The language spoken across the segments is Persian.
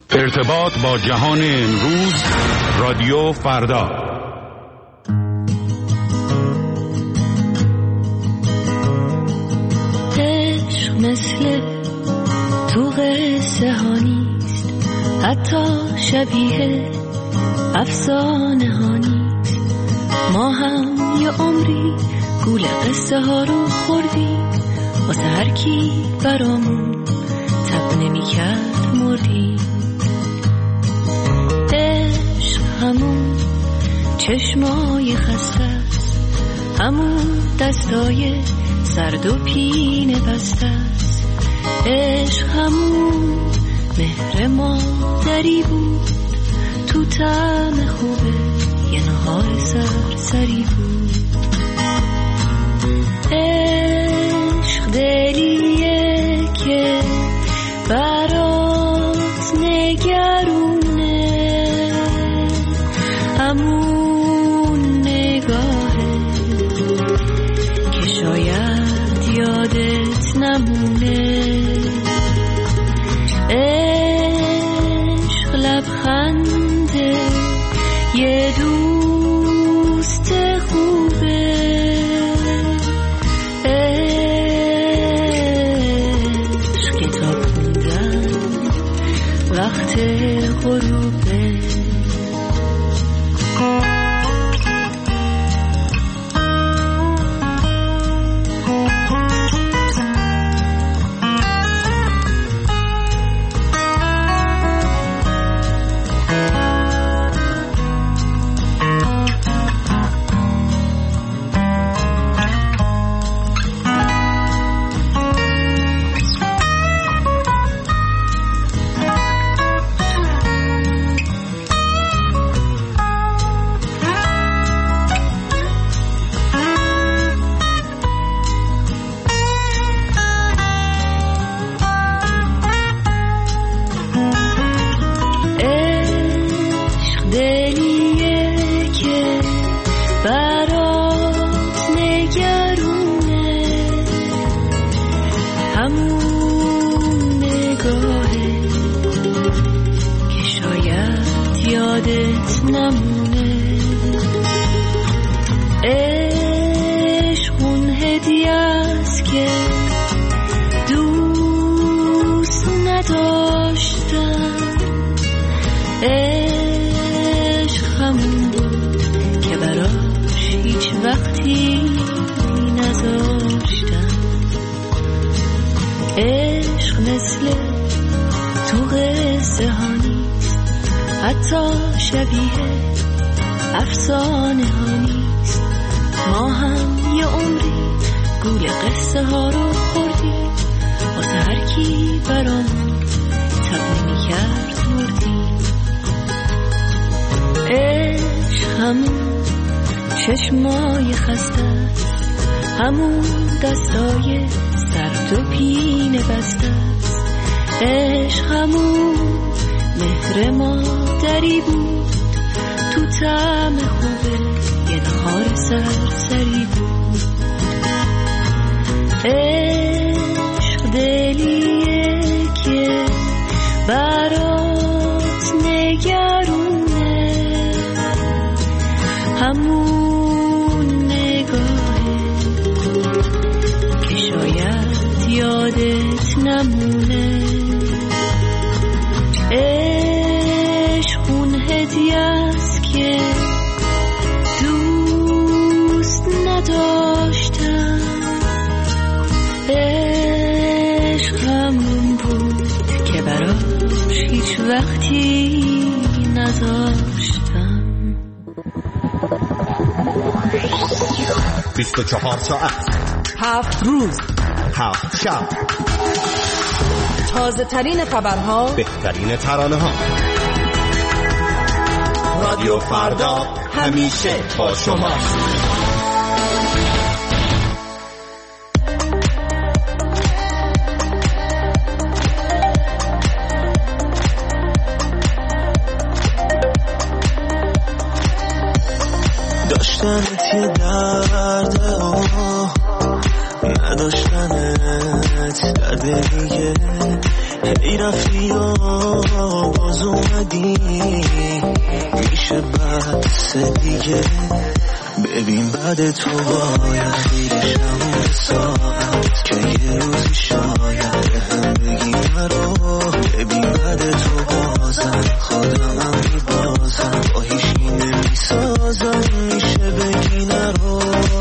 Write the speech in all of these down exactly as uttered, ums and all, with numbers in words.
ارتباط با جهان امروز، رادیو فردا. عشق مثل تو قصه ها نیست، حتی شبیه افسانه ها نیست. ما هم یه عمری گول قصه ها رو خوردیم، واسه هر کی برامون تب نمی کرد مردیم. عشق همون چشمای خسته است، همون دستای سرد و پینه بسته است. عشق همون مهر مادری بود، تو طعم خوبه یه نهار سرسری بود. عشق دلیه که برات نگرونه، همون نگاهه که شاید یادت نمونه. عشق لبخنده یه دوست خوبه، عشق کتاب خوندن وقت غروبه. چشمای خسته، همون دستای سرد و پینه بسته است. عشق همون مهر مادری بود، تو طعم خوبه یه نهار سرسری بود. عشق دلیه که برات نگرونه، همون نگاهه که شاید یادت نمونه. عشق اون هدیه است که دوست نداشتم. عشق همون بود که براش هیچ وقتی نذاشتم. بیست و چهار ساعت، هفت روز، هفت شب، تازه ترین خبرها، بهترین ترانه ها. رادیو فردا همیشه با شماست. داشتنت یه درده و نداشتنت درده دیگه ای رفتی و باز اومدی، میشه بس دیگه. ببین بعد تو باید خیرشم به ساعت که یه روزی شاید هم بگی نرو. ببین بعد تو بازم خودمم میبازم، با هیچی نمیسازم، میشه بگی نرو.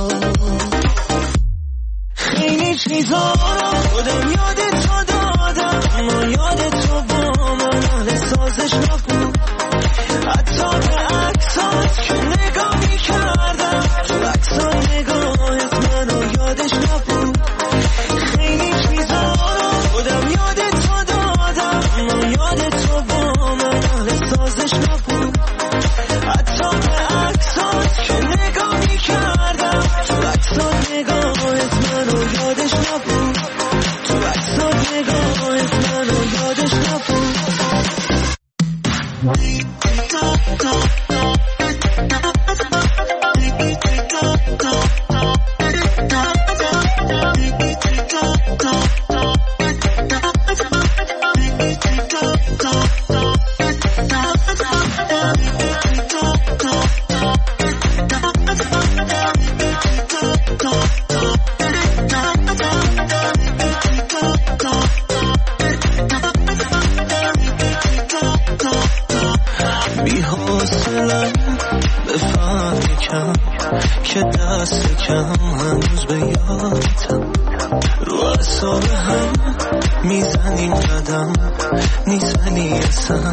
خیلی چیزا رو خودم یاد تو دادم، اما یاد تو با من حال سازش نبود. حتی به عکسات که نگاه میکردم، تو عکسات نگاهت منو یادش نبود. خیلی چیزا رو خودم یاد تو دادم، اما یاد تو با من حال سازش نبود. حتی به عکسات که نگاه میکردم، تو عکسات نگاهت منو یادش نبود. تو عکسات نگاهت منو یادش نبود. که دست کم هنوز به یادم، رو اعصاب هم میزنیم قدم، نیزنی اصلا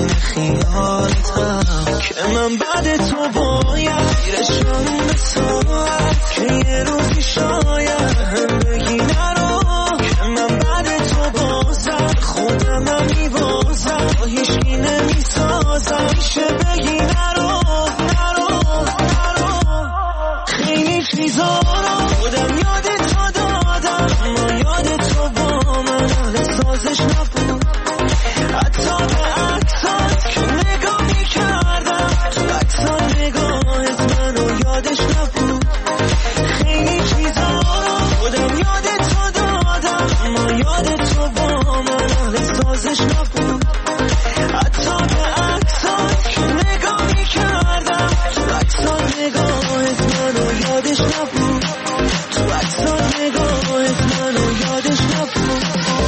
خیالتم. که من بعد تو باید گیرشم به ساعت که یه روزی شاید هم بگی نرو. که من بعد تو بازم خودمم میبازم، با هیچکی نمیسازم، میشه بگی نرو نرو نرو. خیلی چیزا رو خودم یاد تو دادم، اما یاد تو با من حال سازش نبود. حتی به عکسات که نگاه میکردم، تو عکسات نگاهت منو یادش نبود. خیلی چیزا رو خودم یاد تو دادم، اما یاد تو با من حال سازش نبود. حتی به عکسات که نگاه میکردم، تو عکسات نگاهت منو یادش نبود. تو عکسات نگاهت منو یادش نبود.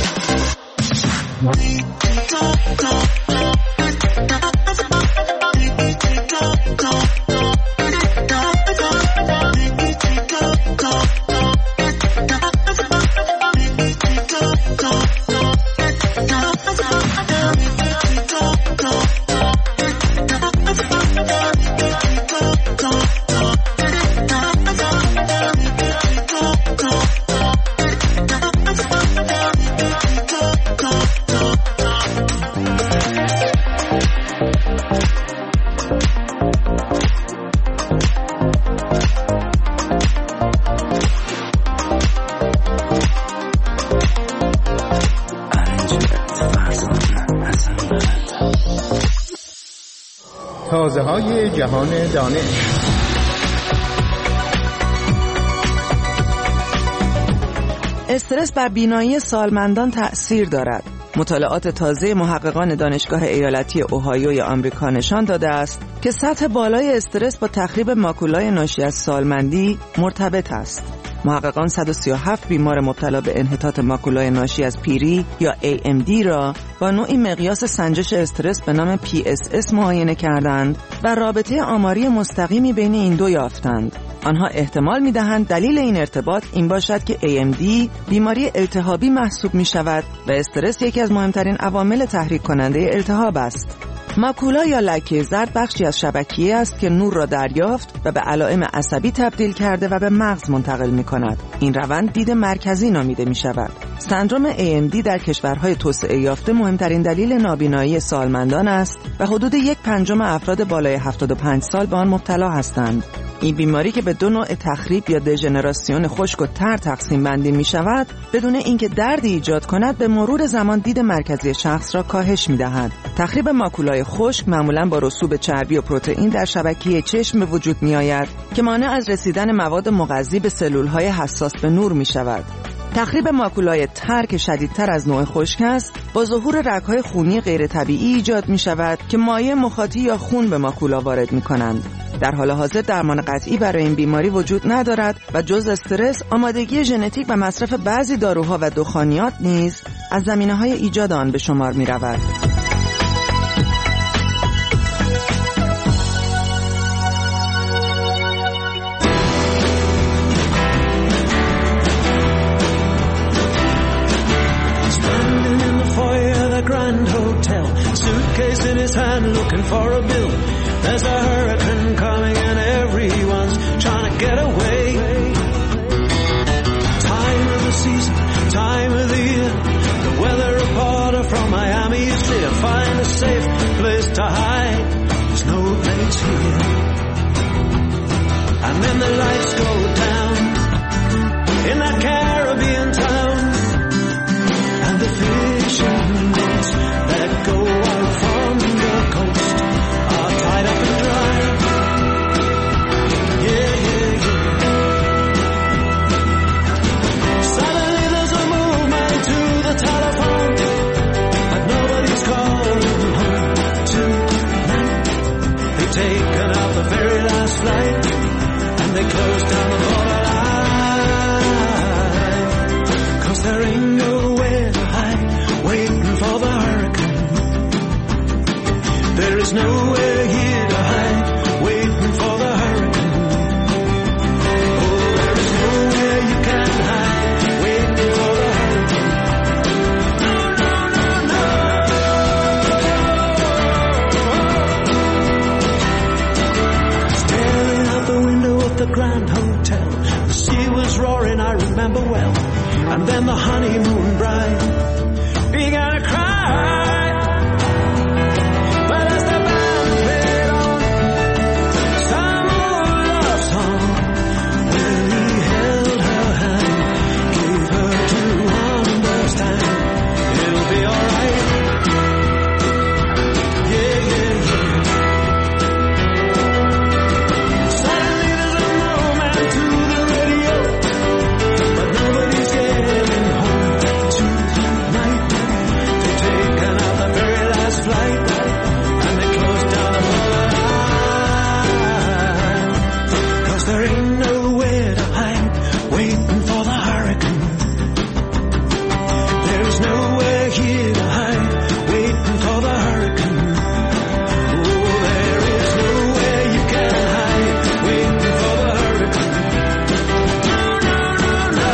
تازه های جهان دانش. استرس بر بینایی سالمندان تأثیر دارد. مطالعات تازه محققان دانشگاه ایالتی اوهایوی آمریکا نشان داده است که سطح بالای استرس با تخریب ماکولای ناشی از سالمندی مرتبط است. محققان صد و سی و هفت بیمار مبتلا به انحطاط ماکولای ناشی از پیری یا ای ام دی را با نوعی مقیاس سنجش استرس به نام پی اس اس معاینه کردند و رابطه آماری مستقیمی بین این دو یافتند. آنها احتمال می‌دهند دلیل این ارتباط این باشد که ای ام دی بیماری التهابی محسوب می‌شود و استرس یکی از مهمترین عوامل تحریک کننده التهاب است. ماکولا یا لکه زرد بخشی از شبکیه است که نور را دریافت و به علائم عصبی تبدیل کرده و به مغز منتقل می‌کند. این روند دید مرکزی نامیده می‌شود. سندرم ای ام دی در کشورهای توسعه یافته مهمترین دلیل نابینایی سالمندان است و حدود یک پنجم افراد بالای هفتاد و پنج سال به آن مبتلا هستند. این بیماری که به دو نوع تخریب یا دژنراسیون خشک و تر تقسیم بندی می شود، بدون اینکه دردی ایجاد کند به مرور زمان دید مرکزی شخص را کاهش می دهد. تخریب ماکولای خشک معمولاً با رسوب چربی و پروتئین در شبکیه چشم به وجود می آید که مانع از رسیدن مواد مغذی به سلول‌های حساس به نور می شود. تخریب ماکولای تر که شدیدتر از نوع خشک است با ظهور رگ‌های خونی غیر طبیعی ایجاد می شود که مایع مخاطی یا خون به ماکولا وارد می کنند. در حال حاضر درمان قطعی برای این بیماری وجود ندارد و جز استرس، آمادگی ژنتیک و مصرف بعضی داروها و دخانیات نیز از زمینه‌های ایجاد آن به شمار می رود. Grand Hotel, suitcase in his hand, looking for a bill. There's a hurricane coming and everyone's trying to get away. Time of the season, time of the year. The weather reporter from Miami is clear. Find a safe place to hide. There's no place here. And then the lights go down in that Caribbean town, and the fishing that go out from the coast are tied up and dry. Yeah, yeah, yeah. Suddenly there's a movement to the telephone, but nobody's calling home tonight. They've taken out the very last flight, and they closed down the borderline, 'cause there ain't nowhere to hide, waiting for the hurricane. There is nowhere here to hide, waiting for the hurricane. Oh, there is nowhere you can hide, waiting for the hurricane. No, no, no, no. Staring out the window of the Grand Hotel, the sea was roaring, I remember well. And then the honeymoon bride began to cry. But as the band played on some old love song, when he held her hand, gave her to understand it'll be alright. Yeah, yeah, yeah. Suddenly there's a movement to the radio, but nobody's getting home tonight. They've taken out the very last flight, and they closed down the borderline, 'cause there ain't nowhere to hide, waiting for the hurricane. There is nowhere here to hide, waiting for the hurricane. Oh, there is nowhere you can hide, waiting for the hurricane. No, no, no, no.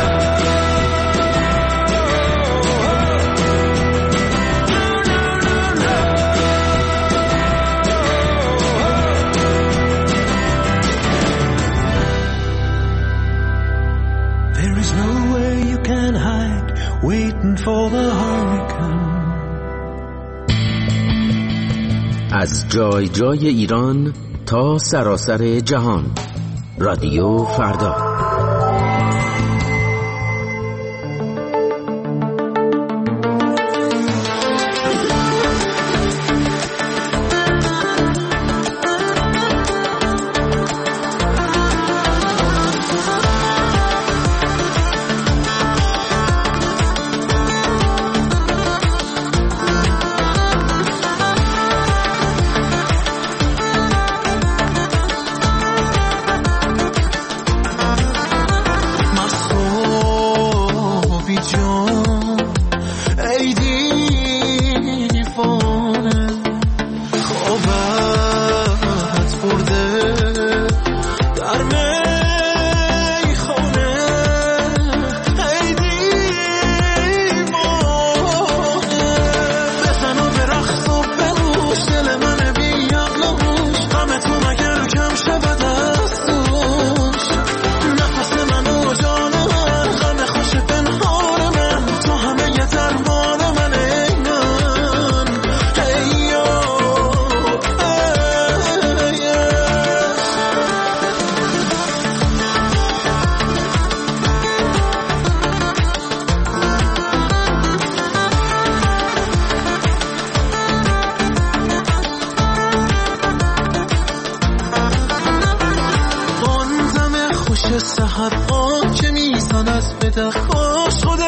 There is nowhere you can hide, waiting for the hurricane. از جای جای ایران تا سراسر جهان، رادیو فردا. سحر آن که میزند به در خوش خود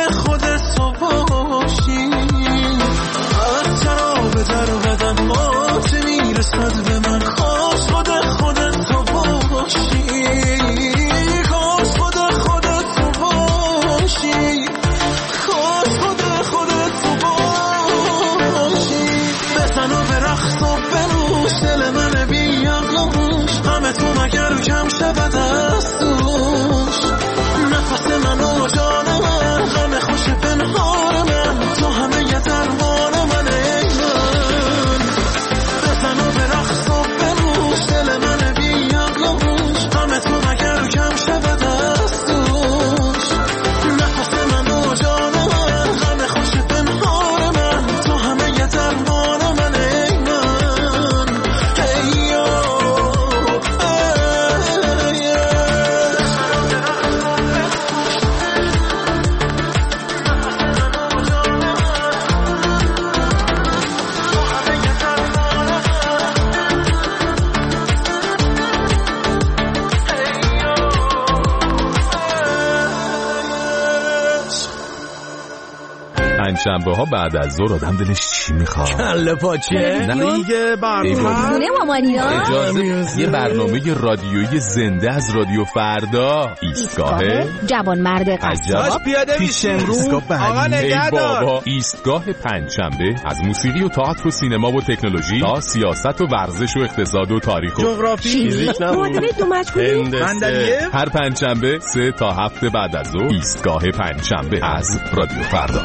پنجشنبه ها بعد از ظهر آدم دلش چی میخواد؟ کله پاچه؟ نه دیگه برنامه اجازه یه برنامه رادیویی زنده از رادیو فردا. ایستگاه جوان مرد قصاب پیش امرو. آقا نگهدار. ایستگاه پنجشنبه از موسیقی و تئاتر و سینما و تکنولوژی تا سیاست و ورزش و اقتصاد و تاریخ و جغرافی. دو مجموعی هر پنجشنبه سه تا هفته بعد از ظهر. ایستگاه پنجشنبه از رادیو فردا.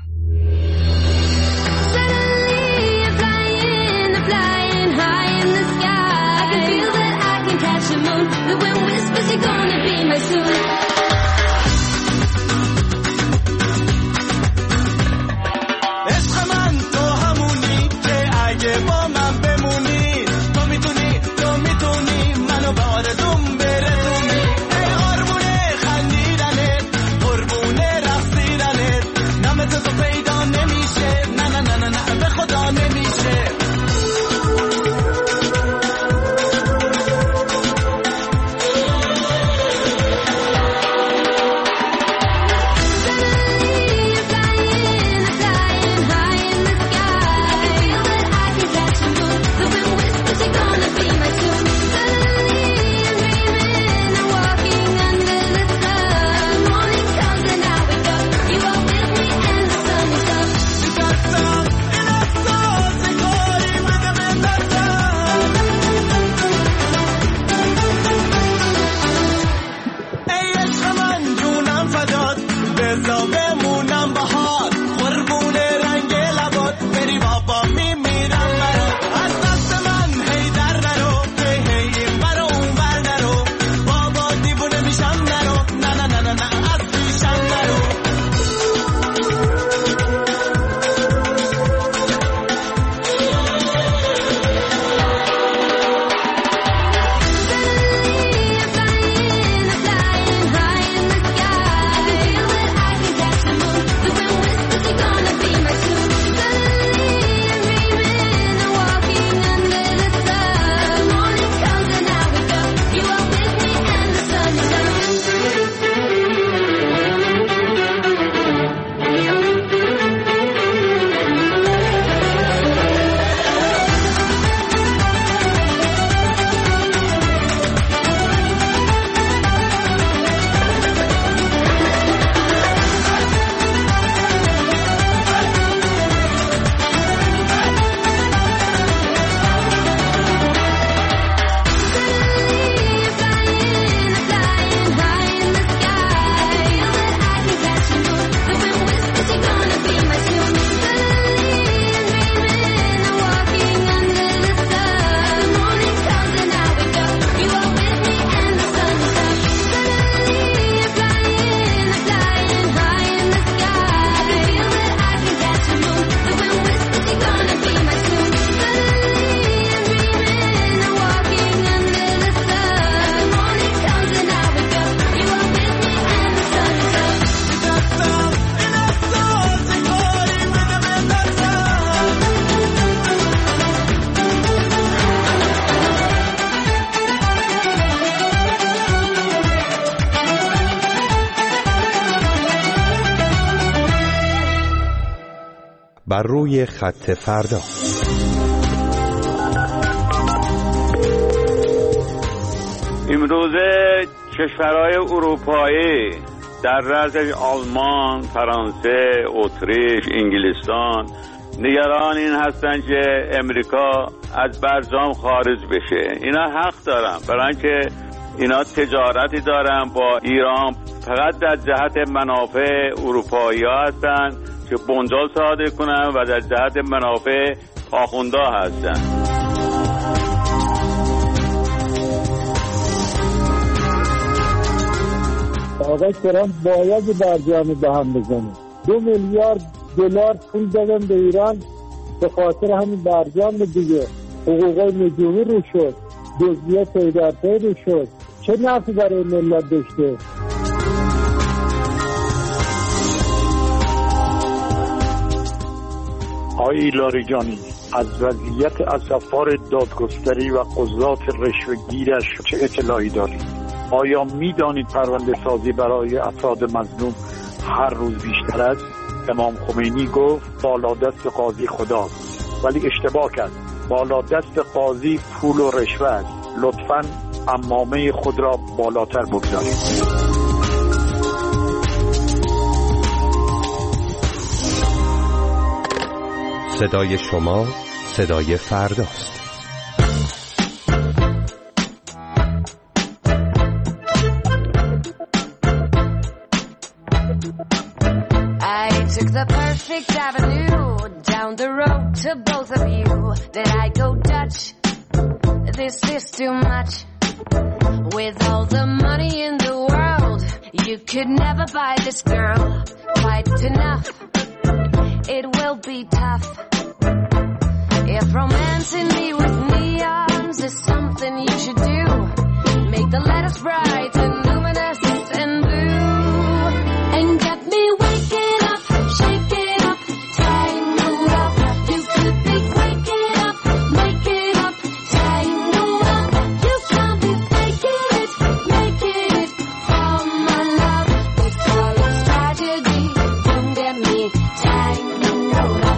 بر روی خط فردا. امروزه کشورهای اروپایی در رأسش آلمان، فرانسه، اتریش، انگلستان نگران این هستن که امریکا از برجام خارج بشه. اینا حق دارن، برای اینکه اینا تجارتی دارن با ایران، فقط در جهت منافع اروپایی ها هستن که بنجل صادر کنن و در جهت منافع آخونده هستن. آقای ترامپ باید برجام به هم بزنه. دو میلیارد دلار پول دادن به ایران به خاطر همین برجام دیگه. حقوقای نجومی رو شد، دزدی پیدرپی رو شد. چه نفعی برای ملت داشته؟ آقای ایلاری جانی، از وضعیت اسفار دادگستری و قضات رشوه‌گیرش چه اطلاعی دارید؟ آیا می‌دانید پرونده سازی برای افراد مظلوم هر روز بیشتر است؟ امام خمینی گفت بالا دست قاضی خداست، ولی اشتباه کرد. بالا دست قاضی پول و رشوه است. لطفاً عمامه خود را بالاتر بگذارید. صدای شما صدای فرداست. I took the perfect avenue down the road to both of you. Did I go Dutch? This is too much. With all the money in the world, you could never buy this girl quite enough. It will be tough. If romancing me with neons is something you should do, make the letters bright and luminous and blue, and get me waking up, shaking up, tangled up. You could be waking up, making up, tangled up. You can't be faking it, making it for my love. This all is tragedy. Don't get me tangled up.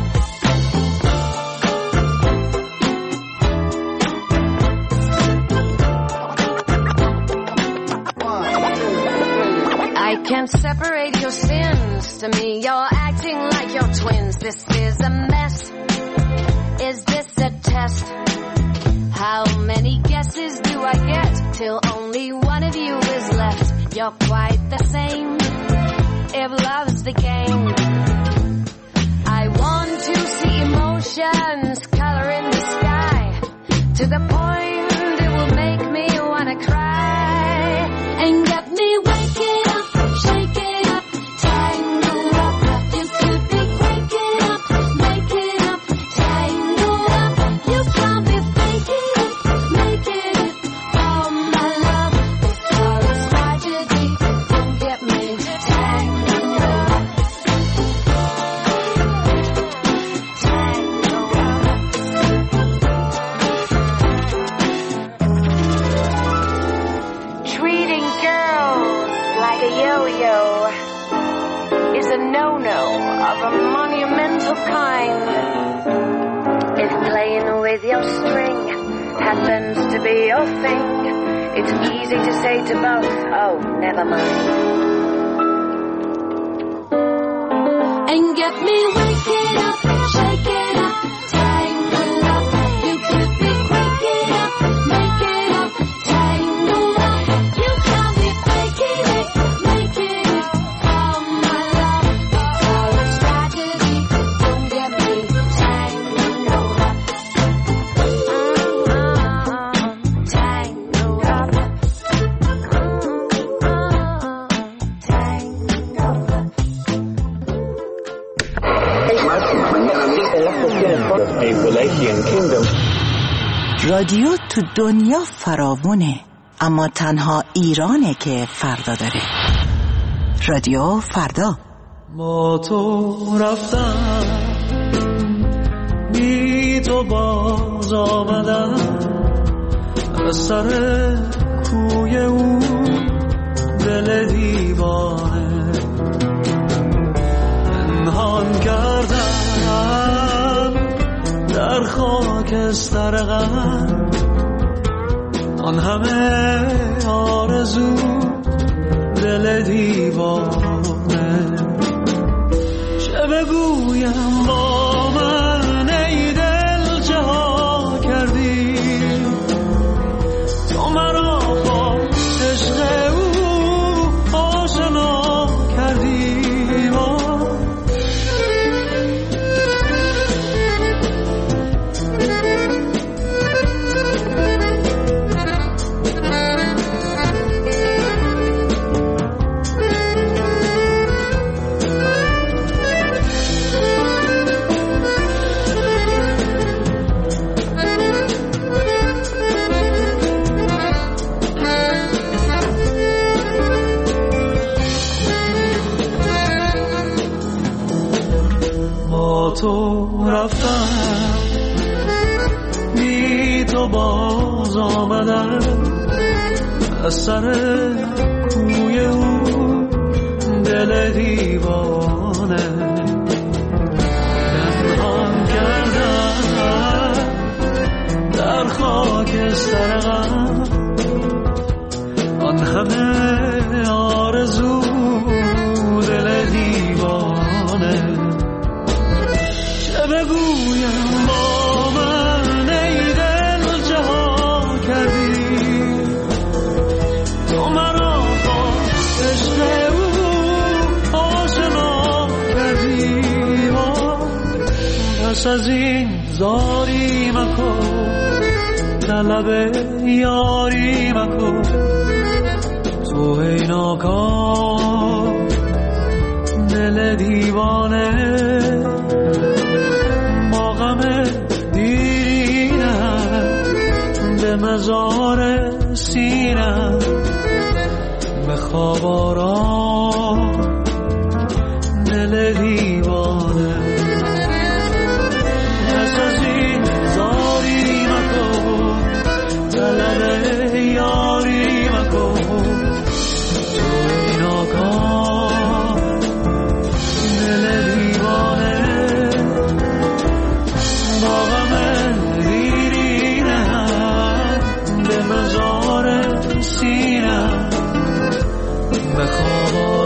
I can't separate your sins. To me, you're acting like you're twins. This is a mess. Is this a test? How many guesses do I get till only one of you is left? You're quite the same. If love's the game, I want to see emotions color in the sky to the point it will make me wanna cry and get me waking up, shaking up, tangled up. You could be waking up, making up, tangled up. You can't be faking it, making it for my love. This all is tragedy. Don't get me tangled up. Tangled up. Treating girls like a yo-yo is a no-no of a monumental kind. If playing with your string happens to be your thing, it's easy to say to both, oh, never mind. And get me waking up, shaking up, tangled up. You could be waking up, making up, tangled up. You can't be faking it, making it for my love. It's all a tragedy. Don't get me tangled up. Mm-hmm. Tangled up. رادیو تو دنیا فراوونه، اما تنها ایرانه که فردا داره. رادیو فردا. با تو رفتم، بی تو باز آمدم، از سر کوی او دل دیوانه پنهان کردم در خاکستر غم، آن همه آرزو دل دیوانه. چه بگویم با من ای دل، چه ها کردی تو مرا با عشق او آشنا کردی. تو رفتم، بی تو باز آمدم، از سر کوی او دل دیوانه سر غم، آن همه آرزو دل دیوانه. چه بگویم با من ای دل جها کردی، تو مرا با عشق او آشنا کردی. پس از این زاری مکن، طلب یاری مکن، تو ای ناکام دل دیوانه. با غم دیرینم به مزار سینم، به خواب آرام دل دیوانه. پس از این زاری مکن، طلب یاری مکن، تو ای ناکام دل دیوانه. با غم دیرینم به مزار سینم، به خواب